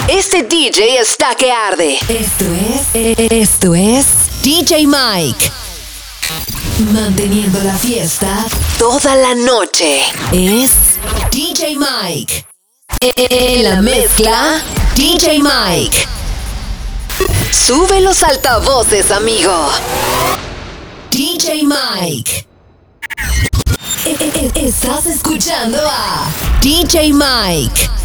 Este DJ está que arde. Esto es DJ Mike. Manteniendo la fiesta Toda la noche. es DJ Mike. En la mezcla, DJ Mike. Sube los altavoces, amigo. DJ Mike. Estás escuchando a DJ Mike.